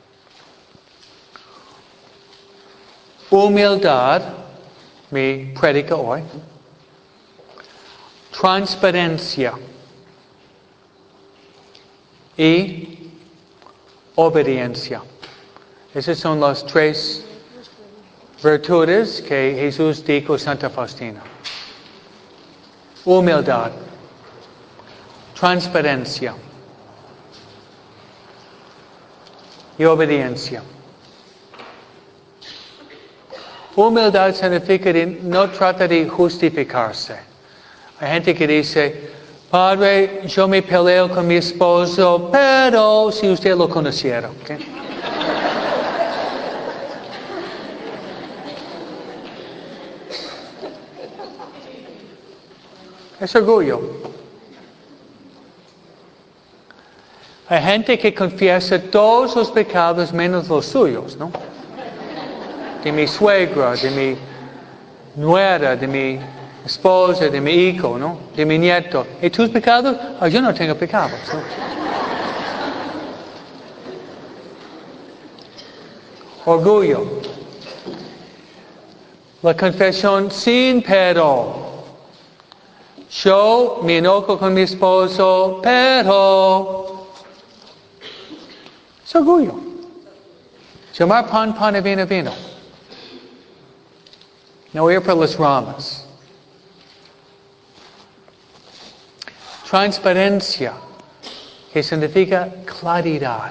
A: Humildad, mi predica hoy. Transparencia. Y obediencia. Esas son las tres virtudes que Jesús dijo a Santa Faustina. Humildad. Transparencia. Y obediencia. Humildad significa que no trata de justificarse. Hay gente que dice, Padre, yo me peleo con mi esposo, pero si usted lo conociera. ¿Okay? Es orgullo. Hay gente que confiesa todos los pecados menos los suyos, ¿no? De mi suegra, de mi nuera, de mi esposa, de mi hijo, ¿no? De mi nieto. ¿Y tus pecados? Oh, yo no tengo pecados, ¿no? Orgullo. La confesión sin pero. Yo me enojo con mi esposo, pero es orgullo. Llamar pan, pan y vino, vino. No ir por las ramas. Transparencia, que significa claridad.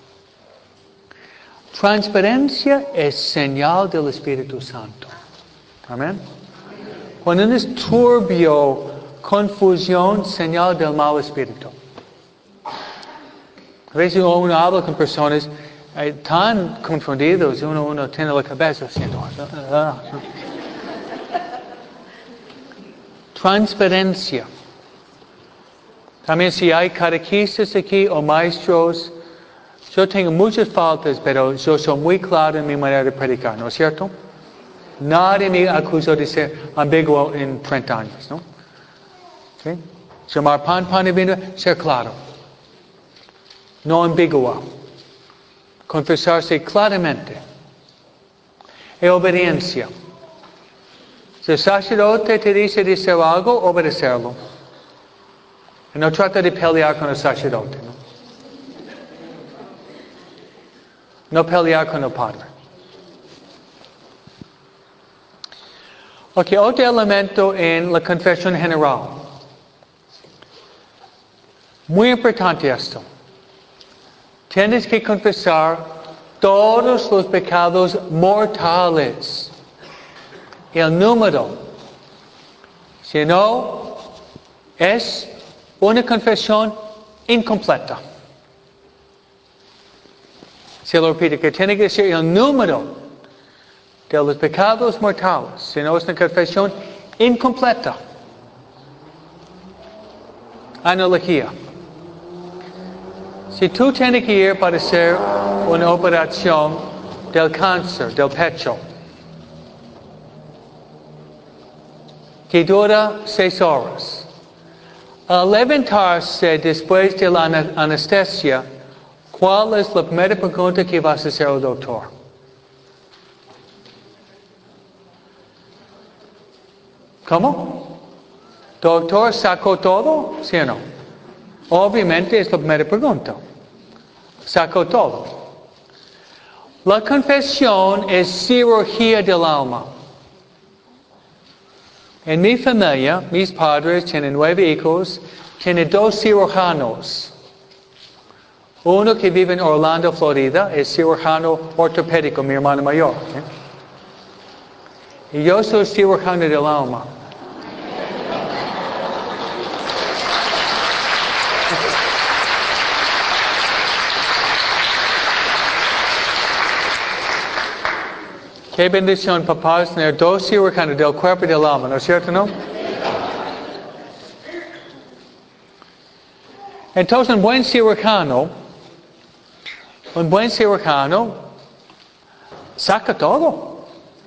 A: Transparencia es señal del Espíritu Santo. Amén. Cuando no es turbio, confusión, señal del mal espíritu. A veces uno habla con personas eh, tan confundidos, uno, uno tiene la cabeza haciendo. Uh, uh, uh. Transparencia. También si hay catequistas aquí o maestros, yo tengo muchas faltas, pero yo soy muy claro en mi manera de predicar, ¿no es cierto? Nadie me acusó de ser ambiguo en treinta años, ¿no? ¿Sí? Llamar pan, pan y vino, ser claro. No ambiguo. Confesarse claramente. Y obediencia. Si el sacerdote te dice de hacer algo, obedecerlo. Y no trata de pelear con el sacerdote, ¿no? No pelear con el Padre. Ok, otro elemento en la confesión general. Muy importante esto. Tienes que confesar todos los pecados mortales. El número. Si no, es una confesión incompleta. Se lo repito, que tiene que ser el número de los pecados mortales. Si no, es una confesión incompleta. Analogía. Si tú tienes que ir para hacer una operación del cáncer, del pecho, que dura seis horas, al levantarse después de la anestesia, ¿cuál es la primera pregunta que vas a hacer al doctor? ¿Cómo? ¿Doctor sacó todo? ¿Sí o no? Obviamente es la primera pregunta. Sacó todo. La confesión es cirugía del alma. En mi familia, mis padres tienen nueve hijos, tienen dos cirujanos. Uno que vive en Orlando, Florida, es cirujano ortopédico, mi hermano mayor. ¿eh? Y yo soy cirujano del alma. Qué bendición, papás, tener dos cirujanos del cuerpo y del alma, ¿no es cierto, no? Entonces, un buen cirujano, un buen cirujano, saca todo.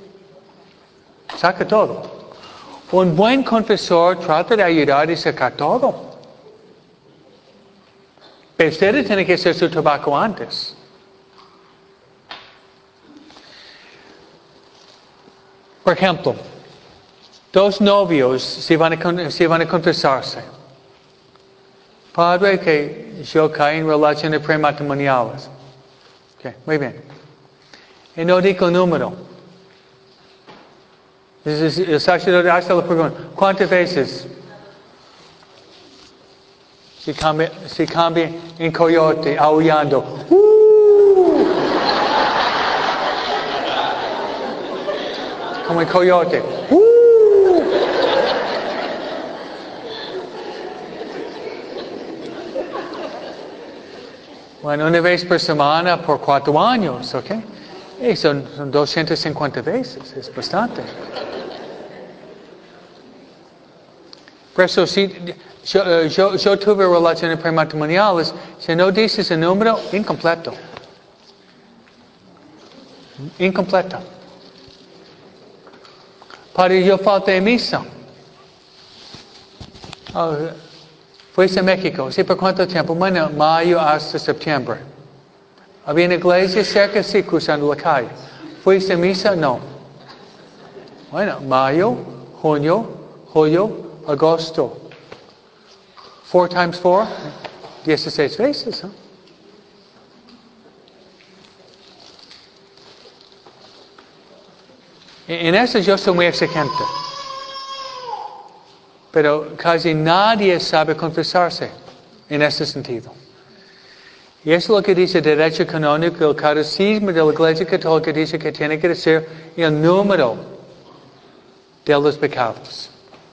A: Saca todo. Un buen confesor trata de ayudar y sacar todo. Pero ustedes tienen que hacer su trabajo antes. Por ejemplo, dos novios se van a, se van a confesarse. Padre, que yo caí en relaciones prematrimoniales. Okay, muy bien. Y no digo el número. El sacerdote hace la pregunta, ¿cuántas veces se cambia, se cambia en coyote, aullando? ¡Uh! Como el coyote. ¡Uh! Bueno, una vez por semana por cuatro años, ¿ok? Y son, son doscientas cincuenta veces, es bastante. Por eso, si yo, yo, yo tuve relaciones prematrimoniales, si no dices el número, incompleto. Incompleto. Padre, yo falté misa. Oh, fuiste a México. ¿Sí por cuánto tiempo? Bueno, mayo hasta septiembre. ¿Había una iglesia cerca? Sí, cruzando la calle. ¿Fuiste a misa? No. Bueno, mayo, junio, julio, agosto. Four times four? Dieciséis veces, ¿eh? En eso yo soy muy exigente. Pero casi nadie sabe confesarse en ese sentido. Y eso es lo que dice el derecho canónico, el catecismo de la Iglesia Católica dice que tiene que ser el número de los pecados.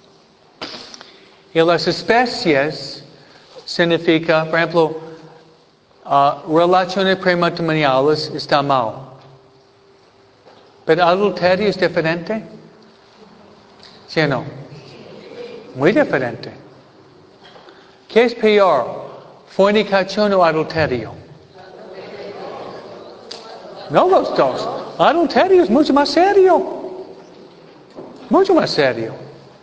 A: Y las especies significa, por ejemplo, uh, relaciones prematrimoniales está mal. Pero adulterio es diferente. ¿Sí o no? Muy diferente. ¿Qué es peor? ¿Fornicación o adulterio? No los dos. Adulterio es mucho más serio. Mucho más serio.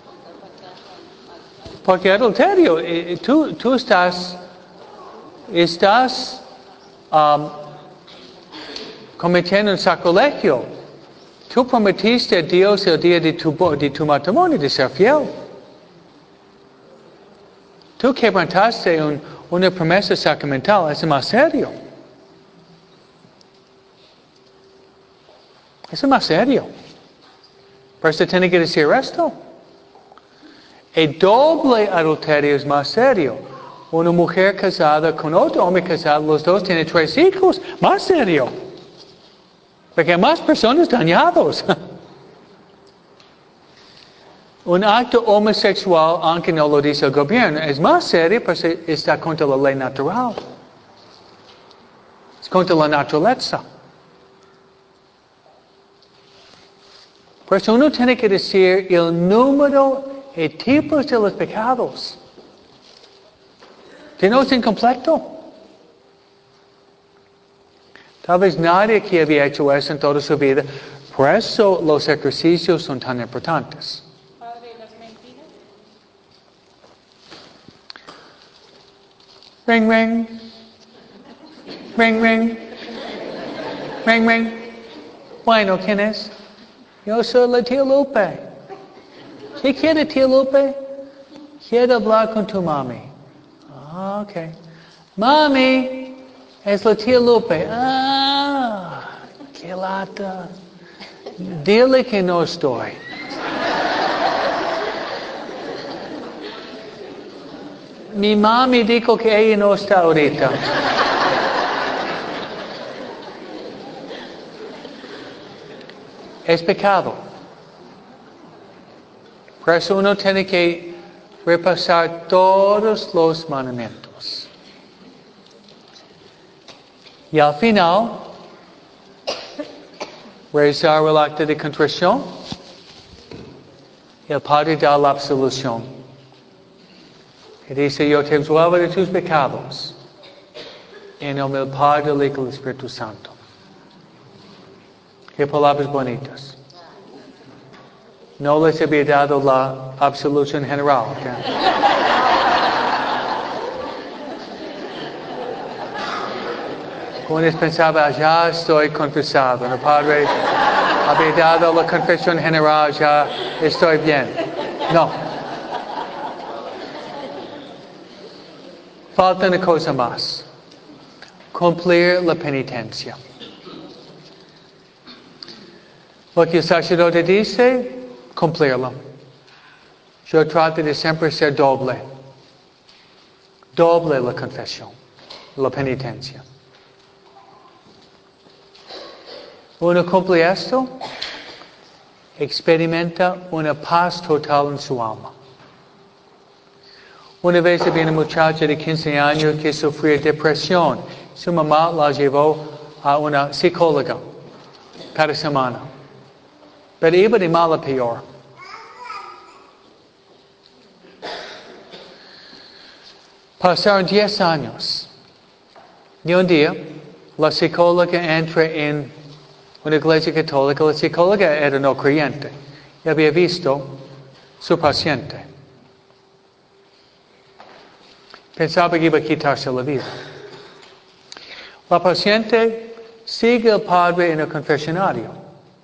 A: Porque adulterio, eh, tú, tú estás, estás um, cometiendo un sacrilegio. Tú prometiste a Dios el día de tu, de tu matrimonio de ser fiel. Tú quebrantaste un, una promesa sacramental, es más serio. Es más serio. Por eso tiene que decir esto. El doble adulterio es más serio. Una mujer casada con otro hombre casado, los dos tienen tres hijos, más serio. Porque hay más personas dañadas. Un acto homosexual, aunque no lo dice el gobierno, es más serio porque está contra la ley natural. Es contra la naturaleza. Por eso uno tiene que decir el número y tipos de los pecados. Que no es incompleto. Tal vez nadie aquí había hecho eso en toda su vida. Por eso los ejercicios son tan importantes.
B: Padre, las mentiras.
A: Ring, ring. Ring, ring. Ring, ring. Bueno, ¿quién es? Yo soy la tía Lupe. ¿Qué quiere, tía Lupe? Quiero hablar con tu mami. Ah, ok. Mami, es la tía Lupe. Ah, qué lata. Dile que no estoy. Mi mami dijo que ella no está ahorita. Es pecado. Por eso uno tiene que repasar todos los mandamientos. Y al final, rezar el acto de contrición. El Padre da la absolución. Y dice, yo te absolvo de tus pecados. En nombre del Padre, del Hijo y del Espíritu Santo. Qué palabras bonitas. No les había dado la absolución general. ¿Okay? Unos pensaban, ya estoy confesado. El Padre había dado la confesión general, ya estoy bien. No. Falta una cosa más. Cumplir la penitencia. Lo que el sacerdote dice, cumplirlo. Yo trato de siempre ser doble. Doble la confesión, la penitencia. Uno cumple esto, experimenta una paz total en su alma. Una vez había una muchacha de quince años que sufría depresión. Su mamá la llevó a una psicóloga cada semana. Pero iba de mal a peor. Pasaron diez años. Y un día, la psicóloga entra en una iglesia católica. La psicóloga era no creyente. Y había visto su paciente. Pensaba que iba a quitarse la vida. La paciente sigue al padre en el confesionario.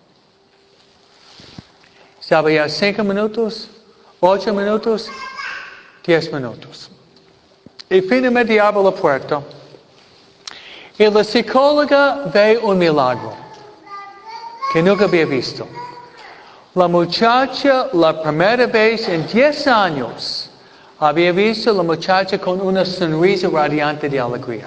A: Estaba ya cinco minutos, ocho minutos, diez minutos. Y finalmente abre la puerta. Y la psicóloga ve un milagro que nunca había visto. La muchacha, la primera vez en diez años, había visto a la muchacha con una sonrisa radiante de alegría.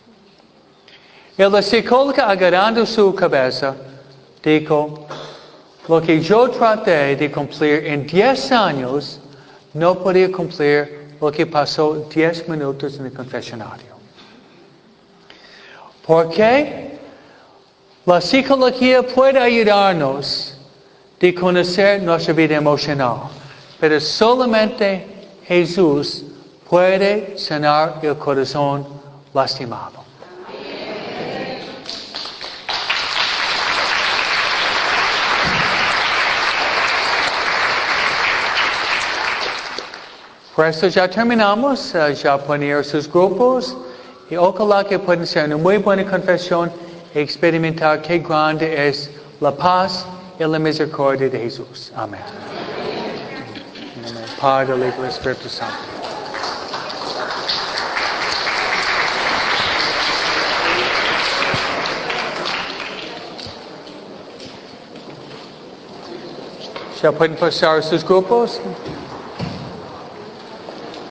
A: Y la psicóloga, agarrando su cabeza, dijo, lo que yo traté de cumplir en diez años, no podía cumplir lo que pasó diez minutos en el confesionario. ¿Por qué? La psicología puede ayudarnos de conocer nuestra vida emocional, pero solamente Jesús puede sanar el corazón lastimado. Por eso ya terminamos, uh, ya poner sus grupos y ojalá que puedan ser una muy buena confesión y experimentar qué grande es la paz y la misericordia de Jesús. Amén. En nombre del Padre, del Hijo y del Espíritu Santo. Ya pueden pasar sus grupos.